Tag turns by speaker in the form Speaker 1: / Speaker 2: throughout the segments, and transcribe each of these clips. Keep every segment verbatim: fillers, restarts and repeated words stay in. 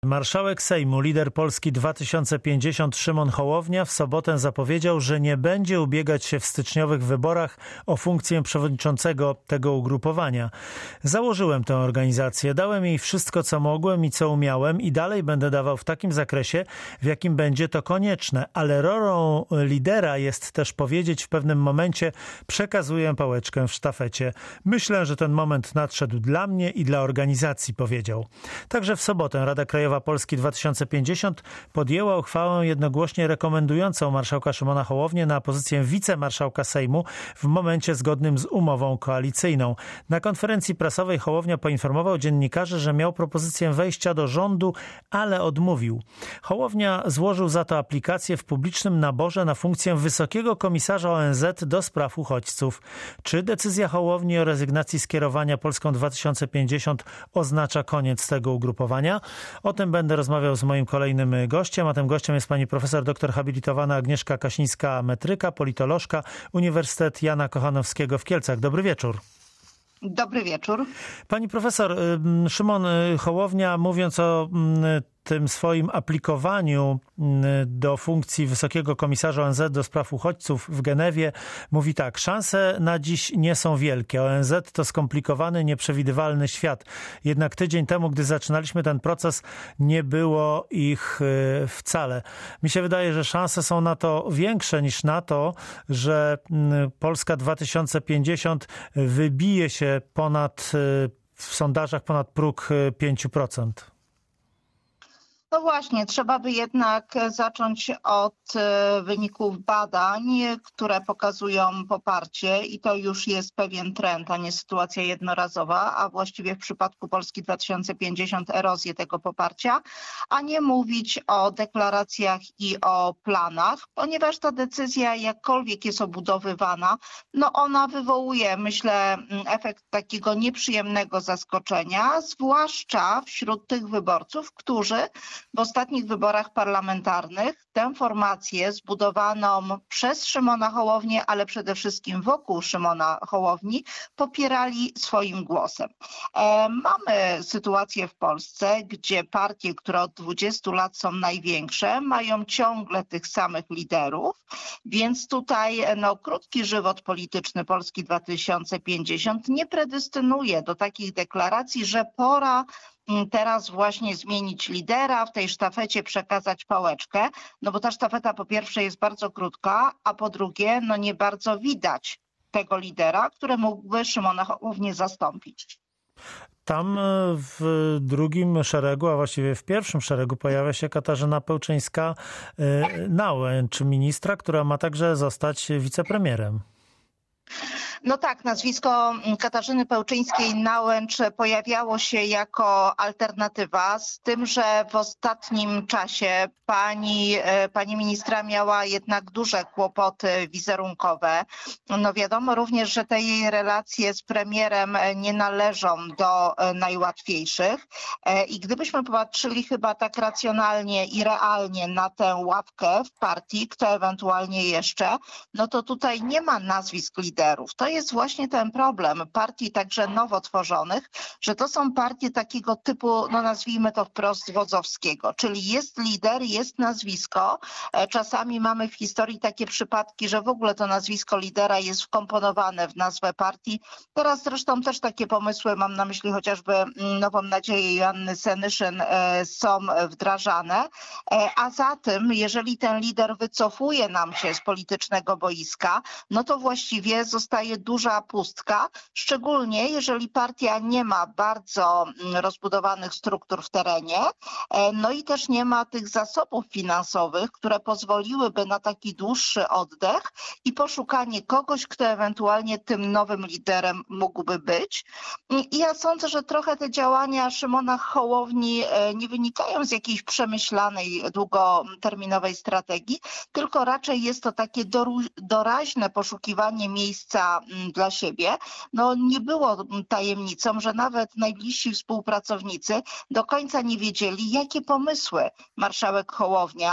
Speaker 1: Marszałek Sejmu, lider Polski dwa tysiące pięćdziesiąt Szymon Hołownia w sobotę zapowiedział, że nie będzie ubiegać się w styczniowych wyborach o funkcję przewodniczącego tego ugrupowania. Założyłem tę organizację, dałem jej wszystko, co mogłem i co umiałem i dalej będę dawał w takim zakresie, w jakim będzie to konieczne, ale rolą lidera jest też powiedzieć w pewnym momencie: przekazuję pałeczkę w sztafecie. Myślę, że ten moment nadszedł dla mnie i dla organizacji, powiedział. Także w sobotę Rada Krajowa Polski dwa tysiące pięćdziesiąt podjęła uchwałę jednogłośnie rekomendującą marszałka Szymona Hołownię na pozycję wicemarszałka Sejmu w momencie zgodnym z umową koalicyjną. Na konferencji prasowej Hołownia poinformował dziennikarzy, że miał propozycję wejścia do rządu, ale odmówił. Hołownia złożył za to aplikację w publicznym naborze na funkcję wysokiego komisarza O N Z do spraw uchodźców. Czy decyzja Hołowni o rezygnacji z kierowania Polską dwa tysiące pięćdziesiąt oznacza koniec tego ugrupowania? O tym będę rozmawiał z moim kolejnym gościem, a tym gościem jest pani profesor doktor habilitowana Agnieszka Kasińska-Metryka, politolożka, Uniwersytet Jana Kochanowskiego w Kielcach. Dobry wieczór.
Speaker 2: Dobry wieczór.
Speaker 1: Pani profesor, Szymon Hołownia, mówiąc o tym swoim aplikowaniu do funkcji wysokiego komisarza O N Z do spraw uchodźców w Genewie, mówi tak: szanse na dziś nie są wielkie. O N Z to skomplikowany, nieprzewidywalny świat. Jednak tydzień temu, gdy zaczynaliśmy ten proces, nie było ich wcale. Mi się wydaje, że szanse są na to większe niż na to, że Polska dwa tysiące pięćdziesiąt wybije się ponad, w sondażach ponad próg pięć procent.
Speaker 2: No właśnie, trzeba by jednak zacząć od wyników badań, które pokazują poparcie i to już jest pewien trend, a nie sytuacja jednorazowa, a właściwie w przypadku Polski dwa tysiące pięćdziesiąt erozję tego poparcia, a nie mówić o deklaracjach i o planach, ponieważ ta decyzja, jakkolwiek jest obudowywana, no ona wywołuje, myślę, efekt takiego nieprzyjemnego zaskoczenia, zwłaszcza wśród tych wyborców, którzy w ostatnich wyborach parlamentarnych tę formację zbudowaną przez Szymona Hołownię, ale przede wszystkim wokół Szymona Hołowni, popierali swoim głosem. E, mamy sytuację w Polsce, gdzie partie, które od dwudziestu lat są największe, mają ciągle tych samych liderów, więc tutaj no, krótki żywot polityczny Polski dwa tysiące pięćdziesiąt nie predystynuje do takich deklaracji, że pora teraz właśnie zmienić lidera, w tej sztafecie przekazać pałeczkę, no bo ta sztafeta po pierwsze jest bardzo krótka, a po drugie no nie bardzo widać tego lidera, który mógłby Szymona Hołownię zastąpić.
Speaker 1: Tam w drugim szeregu, a właściwie w pierwszym szeregu pojawia się Katarzyna Pełczyńska-Nałęcz, ministra, która ma także zostać wicepremierem.
Speaker 2: No tak, nazwisko Katarzyny Pełczyńskiej-Nałęcz pojawiało się jako alternatywa, z tym, że w ostatnim czasie pani, pani ministra miała jednak duże kłopoty wizerunkowe. No wiadomo również, że te jej relacje z premierem nie należą do najłatwiejszych i gdybyśmy popatrzyli chyba tak racjonalnie i realnie na tę ławkę w partii, kto ewentualnie jeszcze, no to tutaj nie ma nazwisk liderów. To jest właśnie ten problem partii także nowo tworzonych, że to są partie takiego typu, no nazwijmy to wprost, wodzowskiego, czyli jest lider, jest nazwisko. Czasami mamy w historii takie przypadki, że w ogóle to nazwisko lidera jest wkomponowane w nazwę partii. Teraz zresztą też takie pomysły, mam na myśli chociażby Nową Nadzieję Joanny Senyszyn, są wdrażane, a za tym, jeżeli ten lider wycofuje nam się z politycznego boiska, no to właściwie zostaje duża pustka, szczególnie jeżeli partia nie ma bardzo rozbudowanych struktur w terenie, no i też nie ma tych zasobów finansowych, które pozwoliłyby na taki dłuższy oddech i poszukanie kogoś, kto ewentualnie tym nowym liderem mógłby być. I ja sądzę, że trochę te działania Szymona Hołowni nie wynikają z jakiejś przemyślanej, długoterminowej strategii, tylko raczej jest to takie doraźne poszukiwanie miejsca dla siebie. No nie było tajemnicą, że nawet najbliżsi współpracownicy do końca nie wiedzieli, jakie pomysły marszałek Hołownia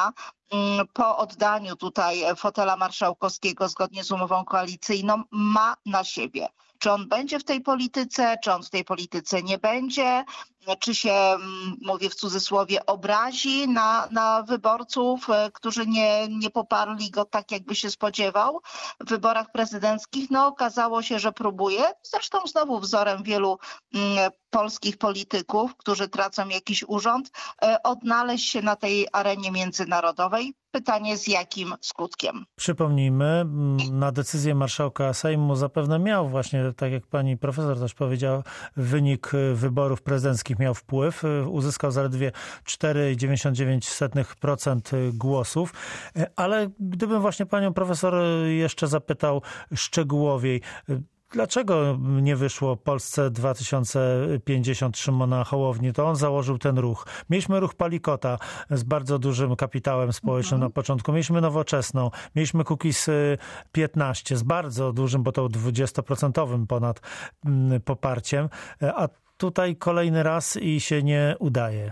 Speaker 2: po oddaniu tutaj fotela marszałkowskiego zgodnie z umową koalicyjną ma na siebie. Czy on będzie w tej polityce, czy on w tej polityce nie będzie, czy się, mówię w cudzysłowie, obrazi na, na wyborców, którzy nie, nie poparli go tak, jakby się spodziewał w wyborach prezydenckich. No okazało się, że próbuje, zresztą znowu wzorem wielu mm, polskich polityków, którzy tracą jakiś urząd, e, odnaleźć się na tej arenie międzynarodowej. Pytanie, z jakim skutkiem?
Speaker 1: Przypomnijmy, na decyzję marszałka Sejmu zapewne miał właśnie, tak jak pani profesor też powiedziała, wynik wyborów prezydenckich miał wpływ. Uzyskał zaledwie cztery przecinek dziewięćdziesiąt dziewięć procent głosów. Ale gdybym właśnie panią profesor jeszcze zapytał szczegółowiej, dlaczego nie wyszło Polsce dwa tysiące pięćdziesiąt Szymona Hołowni? To on założył ten ruch. Mieliśmy ruch Palikota z bardzo dużym kapitałem społecznym na początku. Mieliśmy Nowoczesną. Mieliśmy Kukiz piętnaście z bardzo dużym, bo to dwudziestoprocentowym ponad poparciem. A tutaj kolejny raz i się nie udaje.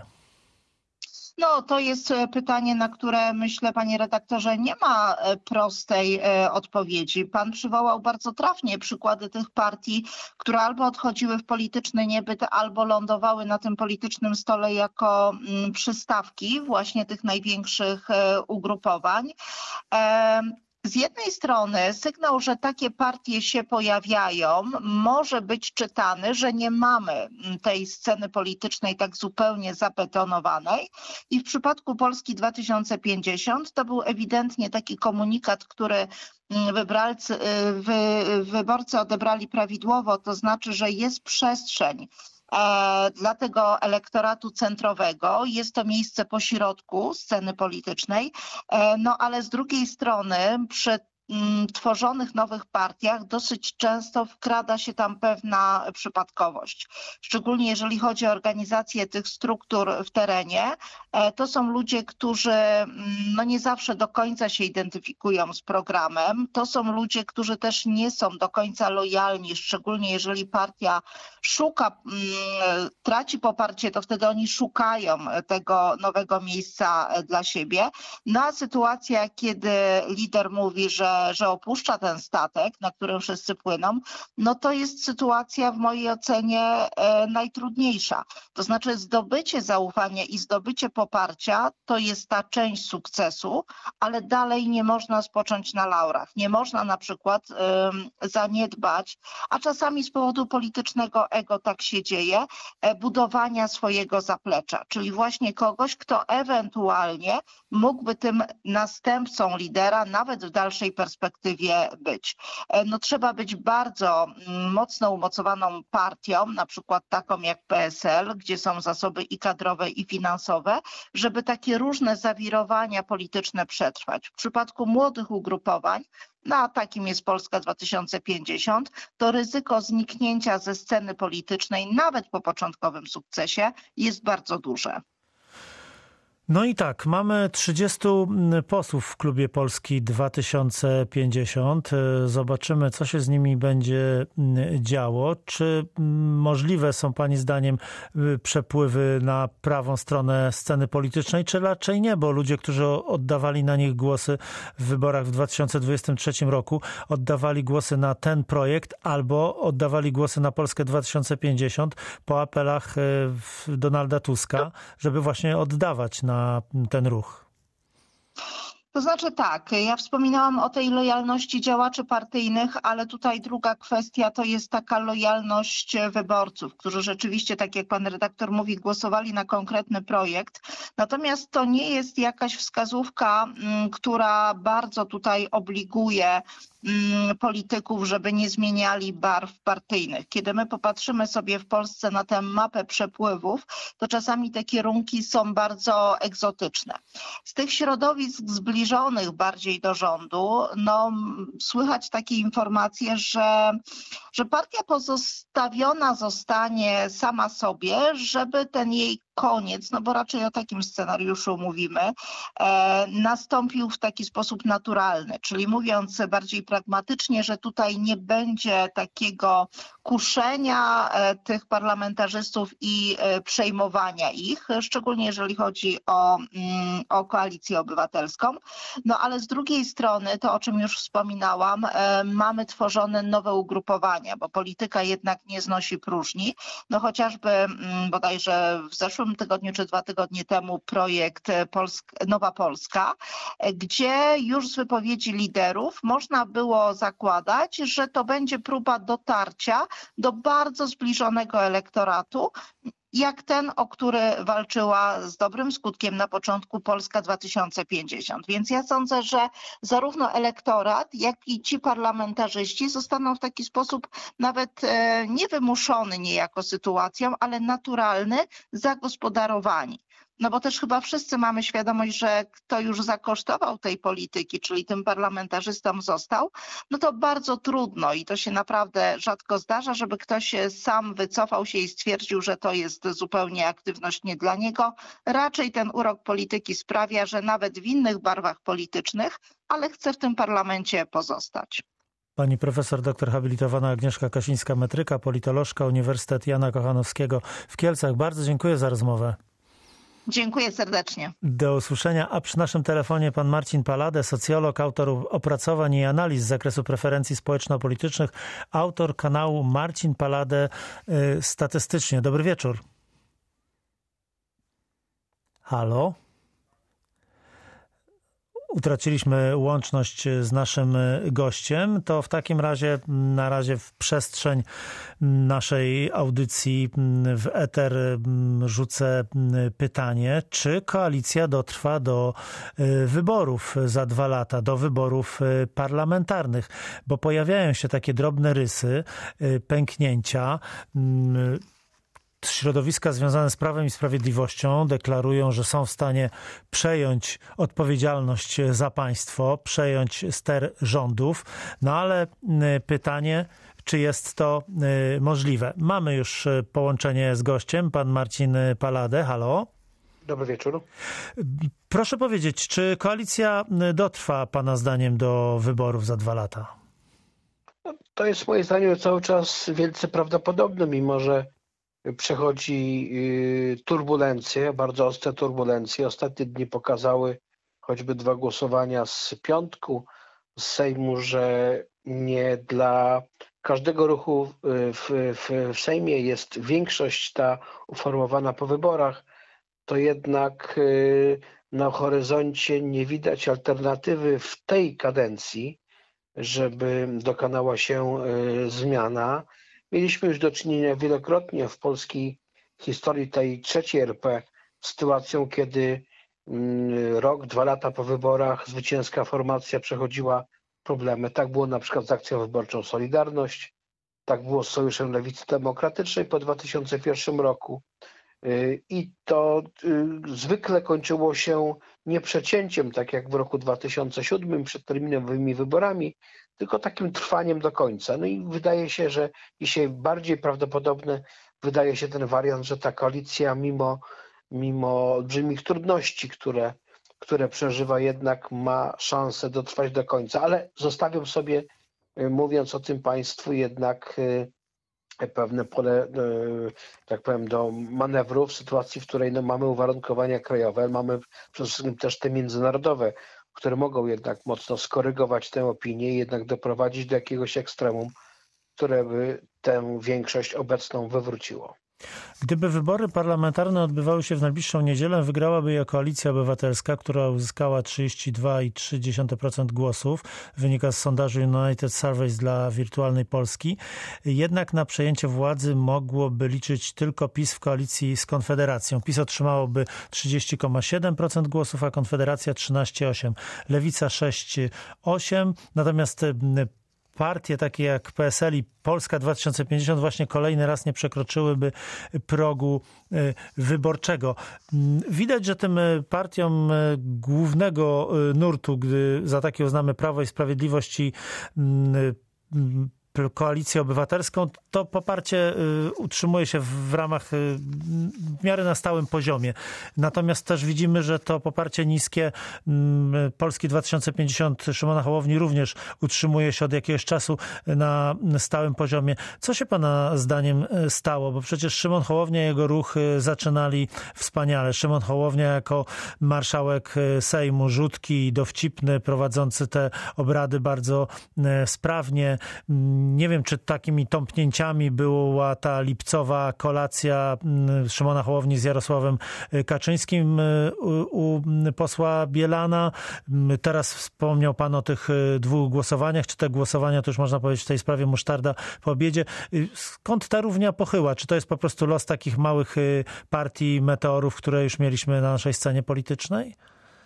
Speaker 2: No, to jest pytanie, na które myślę, panie redaktorze, nie ma prostej odpowiedzi. Pan przywołał bardzo trafnie przykłady tych partii, które albo odchodziły w polityczny niebyt, albo lądowały na tym politycznym stole jako przystawki właśnie tych największych ugrupowań. Z jednej strony sygnał, że takie partie się pojawiają, może być czytany, że nie mamy tej sceny politycznej tak zupełnie zabetonowanej. I w przypadku Polski dwa tysiące pięćdziesiąt to był ewidentnie taki komunikat, który wybralcy, wy, wyborcy odebrali prawidłowo, to znaczy, że jest przestrzeń dla tego elektoratu centrowego. Jest to miejsce pośrodku sceny politycznej, no ale z drugiej strony przy tworzonych nowych partiach dosyć często wkrada się tam pewna przypadkowość. Szczególnie jeżeli chodzi o organizację tych struktur w terenie, to są ludzie, którzy no nie zawsze do końca się identyfikują z programem. To są ludzie, którzy też nie są do końca lojalni, szczególnie jeżeli partia szuka, traci poparcie, to wtedy oni szukają tego nowego miejsca dla siebie. No a sytuacja, kiedy lider mówi, że że opuszcza ten statek, na którym wszyscy płyną, no to jest sytuacja w mojej ocenie e, najtrudniejsza. To znaczy zdobycie zaufania i zdobycie poparcia to jest ta część sukcesu, ale dalej nie można spocząć na laurach. Nie można na przykład e, zaniedbać, a czasami z powodu politycznego ego tak się dzieje, e, budowania swojego zaplecza, czyli właśnie kogoś, kto ewentualnie mógłby tym następcą lidera nawet w dalszej perspektywie być. No, trzeba być bardzo mocno umocowaną partią, na przykład taką jak P S L, gdzie są zasoby i kadrowe, i finansowe, żeby takie różne zawirowania polityczne przetrwać. W przypadku młodych ugrupowań, no a takim jest Polska dwa tysiące pięćdziesiąt, to ryzyko zniknięcia ze sceny politycznej nawet po początkowym sukcesie jest bardzo duże.
Speaker 1: No i tak, mamy trzydziestu posłów w klubie Polski dwa tysiące pięćdziesiąt. Zobaczymy, co się z nimi będzie działo. Czy możliwe są pani zdaniem przepływy na prawą stronę sceny politycznej, czy raczej nie? Bo ludzie, którzy oddawali na nich głosy w wyborach w dwa tysiące dwudziestym trzecim roku, oddawali głosy na ten projekt albo oddawali głosy na Polskę dwa tysiące pięćdziesiąt po apelach Donalda Tuska, żeby właśnie oddawać na na ten ruch.
Speaker 2: To znaczy tak, ja wspominałam o tej lojalności działaczy partyjnych, ale tutaj druga kwestia to jest taka lojalność wyborców, którzy rzeczywiście, tak jak pan redaktor mówi, głosowali na konkretny projekt. Natomiast to nie jest jakaś wskazówka, która bardzo tutaj obliguje polityków, żeby nie zmieniali barw partyjnych. Kiedy my popatrzymy sobie w Polsce na tę mapę przepływów, to czasami te kierunki są bardzo egzotyczne. Z tych środowisk zbliżonych bardziej do rządu, no, słychać takie informacje, że, że partia pozostawiona zostanie sama sobie, żeby ten jej koniec, no bo raczej o takim scenariuszu mówimy, e, nastąpił w taki sposób naturalny, czyli mówiąc bardziej pragmatycznie, że tutaj nie będzie takiego kuszenia e, tych parlamentarzystów i e, przejmowania ich, szczególnie jeżeli chodzi o, mm, o Koalicję Obywatelską. No ale z drugiej strony, to o czym już wspominałam, e, mamy tworzone nowe ugrupowania, bo polityka jednak nie znosi próżni. No chociażby mm, bodajże w zeszłym tygodniu czy dwa tygodnie temu projekt Polsk- Nowa Polska, gdzie już z wypowiedzi liderów można było zakładać, że to będzie próba dotarcia do bardzo zbliżonego elektoratu, jak ten, o który walczyła z dobrym skutkiem na początku Polska dwa tysiące pięćdziesiąt. Więc ja sądzę, że zarówno elektorat, jak i ci parlamentarzyści zostaną w taki sposób nawet e, niewymuszony niejako sytuacją, ale naturalny, zagospodarowani. No bo też chyba wszyscy mamy świadomość, że kto już zakosztował tej polityki, czyli tym parlamentarzystom został, no to bardzo trudno i to się naprawdę rzadko zdarza, żeby ktoś sam wycofał się i stwierdził, że to jest zupełnie aktywność nie dla niego. Raczej ten urok polityki sprawia, że nawet w innych barwach politycznych, ale chce w tym parlamencie pozostać.
Speaker 1: Pani profesor doktor habilitowana Agnieszka Kasińska-Metryka, politolożka, Uniwersytet Jana Kochanowskiego w Kielcach. Bardzo dziękuję za rozmowę.
Speaker 2: Dziękuję serdecznie.
Speaker 1: Do usłyszenia. A przy naszym telefonie pan Marcin Palade, socjolog, autor opracowań i analiz z zakresu preferencji społeczno-politycznych, autor kanału Marcin Palade y, Statystycznie. Dobry wieczór. Halo? Utraciliśmy łączność z naszym gościem, to w takim razie na razie w przestrzeń naszej audycji w eter rzucę pytanie, czy koalicja dotrwa do wyborów za dwa lata, do wyborów parlamentarnych, bo pojawiają się takie drobne rysy pęknięcia. Środowiska związane z Prawem i Sprawiedliwością deklarują, że są w stanie przejąć odpowiedzialność za państwo, przejąć ster rządów. No ale pytanie, czy jest to możliwe? Mamy już połączenie z gościem, pan Marcin Palade. Halo?
Speaker 3: Dobry wieczór.
Speaker 1: Proszę powiedzieć, czy koalicja dotrwa pana zdaniem do wyborów za dwa lata?
Speaker 3: To jest moim zdaniem cały czas wielce prawdopodobne, mimo że przechodzi turbulencje, bardzo ostre turbulencje. Ostatnie dni pokazały choćby dwa głosowania z piątku z Sejmu, że nie dla każdego ruchu w, w, w Sejmie jest większość ta uformowana po wyborach, to jednak na horyzoncie nie widać alternatywy w tej kadencji, żeby dokonała się zmiana. Mieliśmy już do czynienia wielokrotnie w polskiej historii tej trzeciej er pe z sytuacją, kiedy rok, dwa lata po wyborach zwycięska formacja przechodziła problemy. Tak było na przykład z akcją wyborczą Solidarność, tak było z Sojuszem Lewicy Demokratycznej po dwa tysiące pierwszym roku. I to zwykle kończyło się nie przecięciem, tak jak w roku dwa tysiące siódmym przed terminowymi wyborami, tylko takim trwaniem do końca. No i wydaje się, że dzisiaj bardziej prawdopodobny wydaje się ten wariant, że ta koalicja mimo, mimo olbrzymich trudności, które, które przeżywa, jednak ma szansę dotrwać do końca. Ale zostawiam sobie, mówiąc o tym państwu, jednak pewne pole, tak powiem, do manewru w sytuacji, w której no, mamy uwarunkowania krajowe, mamy przede wszystkim też te międzynarodowe, które mogą jednak mocno skorygować tę opinię i jednak doprowadzić do jakiegoś ekstremum, które by tę większość obecną wywróciło.
Speaker 1: Gdyby wybory parlamentarne odbywały się w najbliższą niedzielę, wygrałaby je Koalicja Obywatelska, która uzyskała trzydzieści dwa i trzy dziesiąte procent głosów. Wynika z sondażu United Surveys dla Wirtualnej Polski. Jednak na przejęcie władzy mogłoby liczyć tylko PiS w koalicji z Konfederacją. PiS otrzymałoby trzydzieści przecinek siedem procent głosów, a Konfederacja trzynaście przecinek osiem procent. Lewica sześć przecinek osiem procent. Natomiast partie takie jak P S L i Polska dwa tysiące pięćdziesiąt właśnie kolejny raz nie przekroczyłyby progu wyborczego. Widać, że tym partiom głównego nurtu, gdy za takie uznamy Prawo i Sprawiedliwość i Koalicję Obywatelską, to poparcie utrzymuje się w ramach w miarę na stałym poziomie. Natomiast też widzimy, że to poparcie niskie Polski dwa tysiące pięćdziesiąt Szymona Hołowni również utrzymuje się od jakiegoś czasu na stałym poziomie. Co się pana zdaniem stało? Bo przecież Szymon Hołownia i jego ruch zaczynali wspaniale. Szymon Hołownia jako marszałek Sejmu, rzutki, dowcipny, prowadzący te obrady bardzo sprawnie. Nie wiem, czy takimi tąpnięciami była ta lipcowa kolacja Szymona Hołowni z Jarosławem Kaczyńskim u, u posła Bielana. Teraz wspomniał pan o tych dwóch głosowaniach. Czy te głosowania, to już można powiedzieć w tej sprawie musztarda po obiedzie. Skąd ta równia pochyła? Czy to jest po prostu los takich małych partii meteorów, które już mieliśmy na naszej scenie politycznej?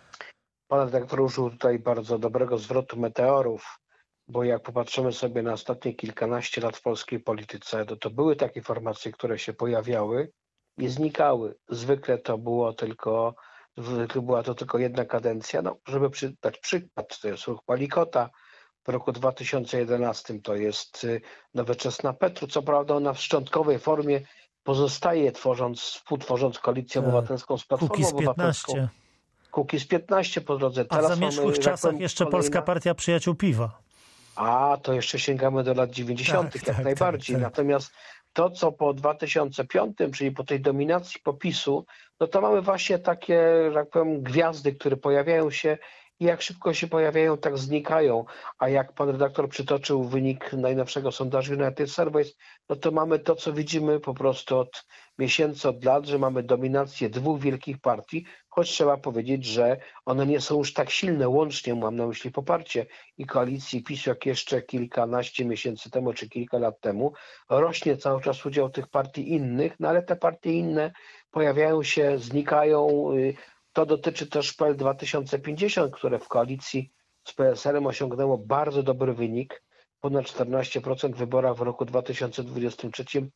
Speaker 3: Pan redaktor użył tutaj bardzo dobrego zwrotu meteorów, bo jak popatrzymy sobie na ostatnie kilkanaście lat w polskiej polityce, to, to były takie formacje, które się pojawiały i znikały. Zwykle to było tylko, zwykle była to tylko jedna kadencja. No, żeby przy, dać przykład, to jest ruch Palikota. W roku dwa tysiące jedenastym to jest Nowoczesna Petru. Co prawda ona w szczątkowej formie pozostaje, tworząc, współtworząc Koalicję Obywatelską z Platformą Obywatelską. Kukiz piętnaście po drodze.
Speaker 1: A w zamierzchłych czasach jeszcze kolejna... Polska Partia Przyjaciół Piwa.
Speaker 3: A, to jeszcze sięgamy do lat dziewięćdziesiątych
Speaker 1: tak,
Speaker 3: jak
Speaker 1: tak,
Speaker 3: najbardziej.
Speaker 1: Tak, tak.
Speaker 3: Natomiast to, co po dwa tysiące piątym, czyli po tej dominacji PO-PiSu, no to mamy właśnie takie, że tak powiem, gwiazdy, które pojawiają się i jak szybko się pojawiają, tak znikają. A jak pan redaktor przytoczył wynik najnowszego sondażu United Surveys, no to mamy to, co widzimy po prostu od miesięcy, od lat, że mamy dominację dwóch wielkich partii, choć trzeba powiedzieć, że one nie są już tak silne łącznie, mam na myśli poparcie i koalicji PiS-u, jak jeszcze kilkanaście miesięcy temu, czy kilka lat temu. Rośnie cały czas udział tych partii innych, no ale te partie inne pojawiają się, znikają. To dotyczy też P L dwa tysiące pięćdziesiąt, które w koalicji z P S L-em osiągnęło bardzo dobry wynik, ponad czternaście procent w wyborach w roku dwa tysiące dwudziestym trzecim,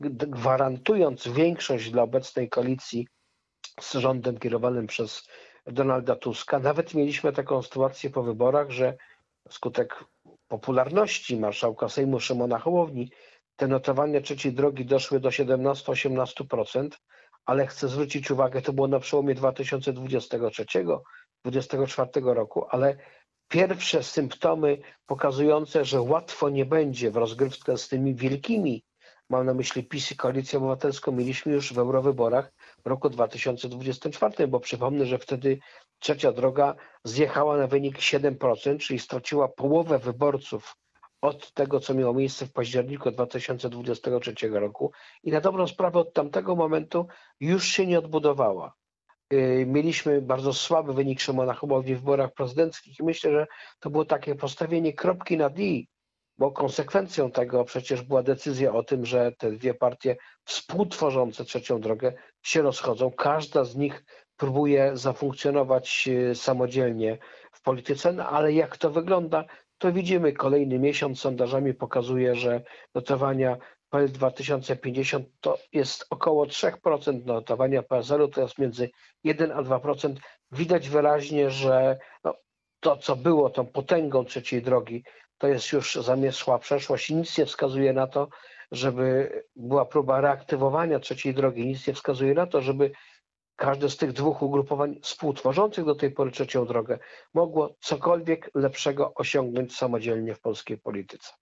Speaker 3: gwarantując większość dla obecnej koalicji z rządem kierowanym przez Donalda Tuska. Nawet mieliśmy taką sytuację po wyborach, że wskutek popularności marszałka Sejmu Szymona Hołowni te notowania trzeciej drogi doszły do siedemnaście do osiemnastu procent, ale chcę zwrócić uwagę, to było na przełomie dwa tysiące dwudziestego trzeciego do dwudziestego czwartego roku, ale pierwsze symptomy pokazujące, że łatwo nie będzie w rozgrywce z tymi wielkimi, mam na myśli PiS i Koalicję Obywatelską, mieliśmy już w eurowyborach w roku dwa tysiące dwudziestym czwartym, bo przypomnę, że wtedy trzecia droga zjechała na wynik siedem procent, czyli straciła połowę wyborców od tego, co miało miejsce w październiku dwa tysiące dwudziestego trzeciego roku i na dobrą sprawę od tamtego momentu już się nie odbudowała. Mieliśmy bardzo słaby wynik Szymona Hołowni w wyborach prezydenckich i myślę, że to było takie postawienie kropki nad i, bo konsekwencją tego przecież była decyzja o tym, że te dwie partie współtworzące trzecią drogę się rozchodzą. Każda z nich próbuje zafunkcjonować samodzielnie w polityce, no ale jak to wygląda, to widzimy, kolejny miesiąc sondażami pokazuje, że notowania P L dwa tysiące pięćdziesiąt to jest około trzy procent, notowania P S L-u to jest między jeden a dwa procent. Widać wyraźnie, że no, to, co było tą potęgą trzeciej drogi, to jest już zamierzchła przeszłość i nic nie wskazuje na to, żeby była próba reaktywowania trzeciej drogi, nic nie wskazuje na to, żeby każde z tych dwóch ugrupowań współtworzących do tej pory trzecią drogę mogło cokolwiek lepszego osiągnąć samodzielnie w polskiej polityce.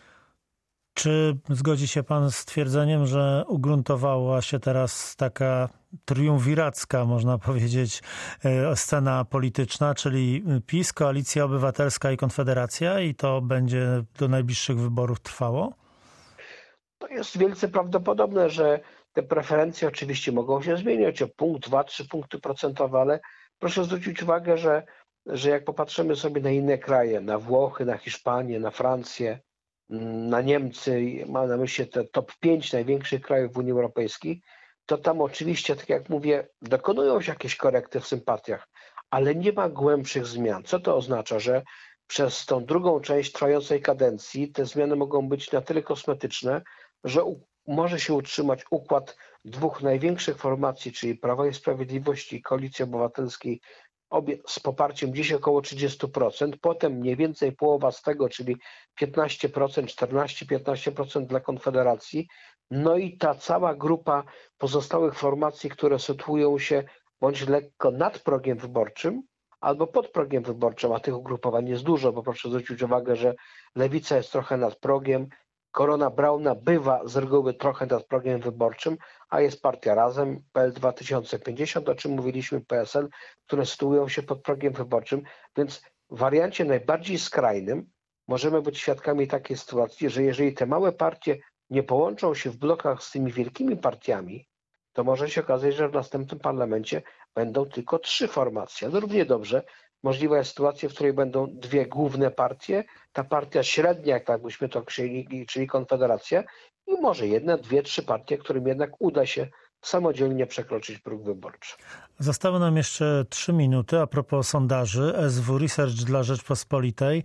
Speaker 1: Czy zgodzi się pan z twierdzeniem, że ugruntowała się teraz taka triumviracka, można powiedzieć, scena polityczna, czyli PiS, Koalicja Obywatelska i Konfederacja i to będzie do najbliższych wyborów trwało?
Speaker 3: To jest wielce prawdopodobne, że te preferencje oczywiście mogą się zmieniać o punkt, dwa, trzy punkty procentowe, ale proszę zwrócić uwagę, że, że jak popatrzymy sobie na inne kraje, na Włochy, na Hiszpanię, na Francję, na Niemcy, mam na myśli te top pięć największych krajów w Unii Europejskiej, to tam oczywiście, tak jak mówię, dokonują się jakieś korekty w sympatiach, ale nie ma głębszych zmian. Co to oznacza? Że przez tą drugą część trwającej kadencji te zmiany mogą być na tyle kosmetyczne, że u, może się utrzymać układ dwóch największych formacji, czyli Prawa i Sprawiedliwości i Koalicji Obywatelskiej obie z poparciem gdzieś około trzydzieści procent, potem mniej więcej połowa z tego, czyli piętnaście procent, czternaście piętnaście procent dla Konfederacji, no i ta cała grupa pozostałych formacji, które sytuują się bądź lekko nad progiem wyborczym, albo pod progiem wyborczym, a tych ugrupowań jest dużo, bo proszę zwrócić uwagę, że Lewica jest trochę nad progiem, Korona Brauna bywa z reguły trochę nad progiem wyborczym, a jest partia Razem, P L dwa tysiące pięćdziesiąt, o czym mówiliśmy, P S L, które sytuują się pod progiem wyborczym, więc w wariancie najbardziej skrajnym możemy być świadkami takiej sytuacji, że jeżeli te małe partie nie połączą się w blokach z tymi wielkimi partiami, to może się okazać, że w następnym parlamencie będą tylko trzy formacje. Ale równie dobrze możliwa jest sytuacja, w której będą dwie główne partie, ta partia średnia, jak tak byśmy to chcieli, czyli Konfederacja, i może jedna, dwie, trzy partie, którym jednak uda się samodzielnie przekroczyć próg wyborczy.
Speaker 1: Zostały nam jeszcze trzy minuty. A propos sondaży, S W Research dla Rzeczpospolitej.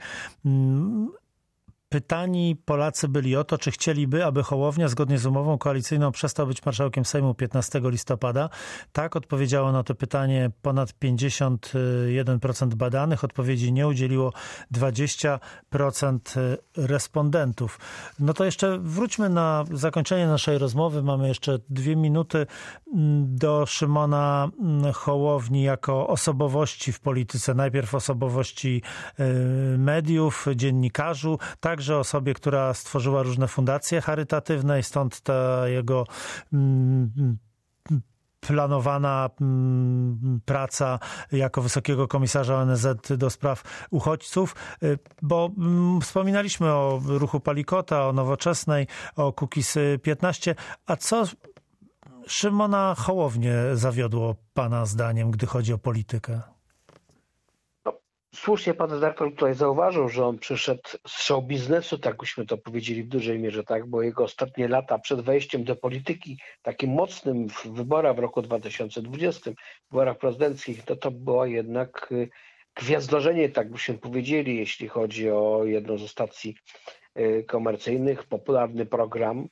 Speaker 1: Pytani Polacy byli o to, czy chcieliby, aby Hołownia zgodnie z umową koalicyjną przestał być marszałkiem Sejmu piętnastego listopada. Tak, odpowiedziało na to pytanie ponad pięćdziesiąt jeden procent badanych. Odpowiedzi nie udzieliło dwadzieścia procent respondentów. No to jeszcze wróćmy na zakończenie naszej rozmowy. Mamy jeszcze dwie minuty do Szymona Hołowni jako osobowości w polityce. Najpierw osobowości mediów, dziennikarzu, tak, Także osobie, która stworzyła różne fundacje charytatywne i stąd ta jego mm, planowana mm, praca jako wysokiego komisarza O N Z do spraw uchodźców, bo mm, wspominaliśmy o ruchu Palikota, o Nowoczesnej, o Kukiz piętnaście. A co Szymona Hołownię zawiodło pana zdaniem, gdy chodzi o politykę?
Speaker 3: Słusznie pan redaktor tutaj zauważył, że on przyszedł z show biznesu, tak byśmy to powiedzieli w dużej mierze, tak, bo jego ostatnie lata przed wejściem do polityki, takim mocnym w wyborach w roku dwa tysiące dwudziestym, w wyborach prezydenckich, to to było jednak gwiazdorzenie, tak byśmy powiedzieli, jeśli chodzi o jedną ze stacji komercyjnych, popularny program.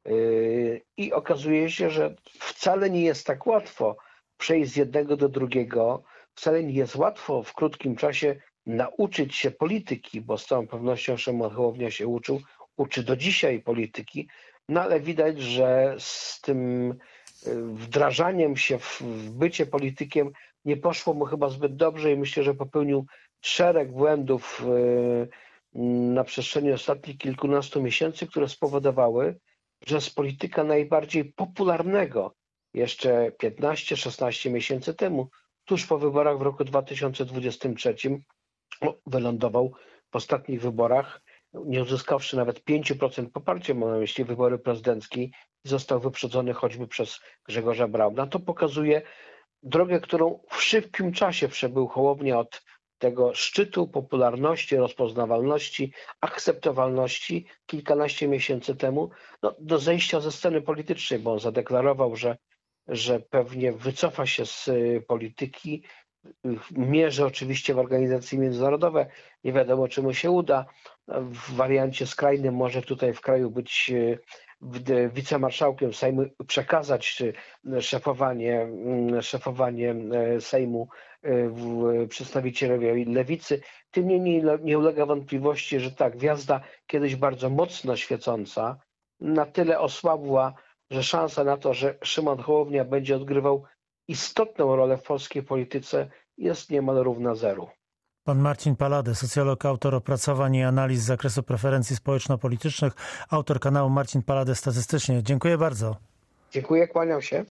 Speaker 3: I okazuje się, że wcale nie jest tak łatwo przejść z jednego do drugiego. Wcale nie jest łatwo w krótkim czasie nauczyć się polityki, bo z całą pewnością Szymon Hołownia się uczył, uczy do dzisiaj polityki, no ale widać, że z tym wdrażaniem się w bycie politykiem nie poszło mu chyba zbyt dobrze i myślę, że popełnił szereg błędów na przestrzeni ostatnich kilkunastu miesięcy, które spowodowały, że z polityka najbardziej popularnego jeszcze piętnaście szesnaście miesięcy temu, tuż po wyborach w roku dwa tysiące dwudziestym trzecim wylądował w ostatnich wyborach, nie uzyskawszy nawet pięć procent poparcia, mam na myśli wybory prezydenckie, i został wyprzedzony choćby przez Grzegorza Brauna. To pokazuje drogę, którą w szybkim czasie przebył Hołownia od tego szczytu popularności, rozpoznawalności, akceptowalności kilkanaście miesięcy temu, no, do zejścia ze sceny politycznej, bo on zadeklarował, że że pewnie wycofa się z polityki, mierzy oczywiście w organizacje międzynarodowe, nie wiadomo czy mu się uda. W wariancie skrajnym może tutaj w kraju być wicemarszałkiem Sejmu, przekazać szefowanie, szefowanie Sejmu przedstawicielowi lewicy. Tym niemniej nie ulega wątpliwości, że ta gwiazda kiedyś bardzo mocno świecąca na tyle osłabła, że szansa na to, że Szymon Hołownia będzie odgrywał istotną rolę w polskiej polityce, jest niemal równa zeru.
Speaker 1: Pan Marcin Palade, socjolog, autor opracowań i analiz z zakresu preferencji społeczno-politycznych, autor kanału Marcin Palade Statystycznie. Dziękuję bardzo.
Speaker 3: Dziękuję, kłaniam się.